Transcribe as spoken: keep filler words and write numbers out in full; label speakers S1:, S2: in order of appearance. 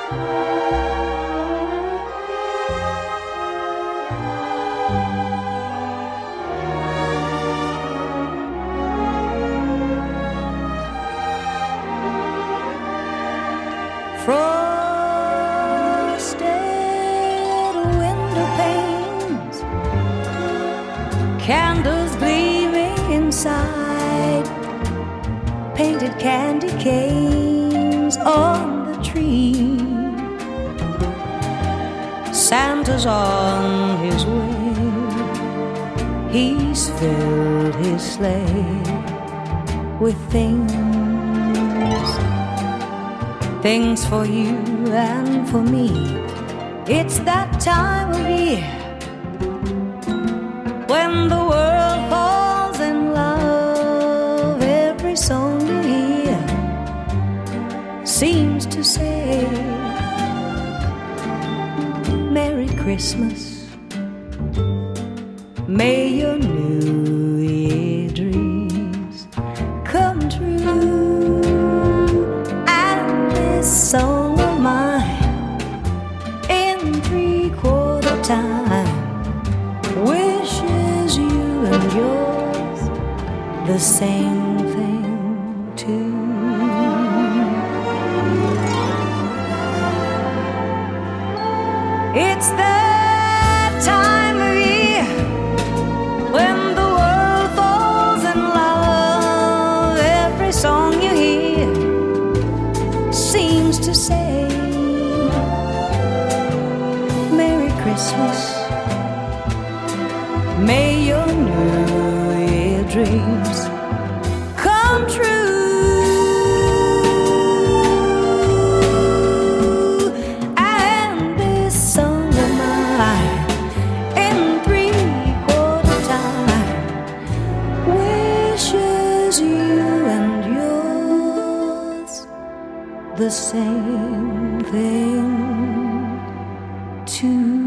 S1: Frosted window panes, candles gleaming inside, painted candy canes on the tree. Santa's on his way, he's filled his sleigh with things, things for you and for me. It's that time of year when the world falls in love. Every song you hear seems to say Merry Christmas. May your New Year dreams come true. And this song of mine in three-quarter time wishes you and yours the same thing too. It's that time of year when the world falls in love. Every song you hear seems to say Merry Christmas. May your New Year dreams come true. And this song of mine in three-quarter time wishes you and yours the same thing too.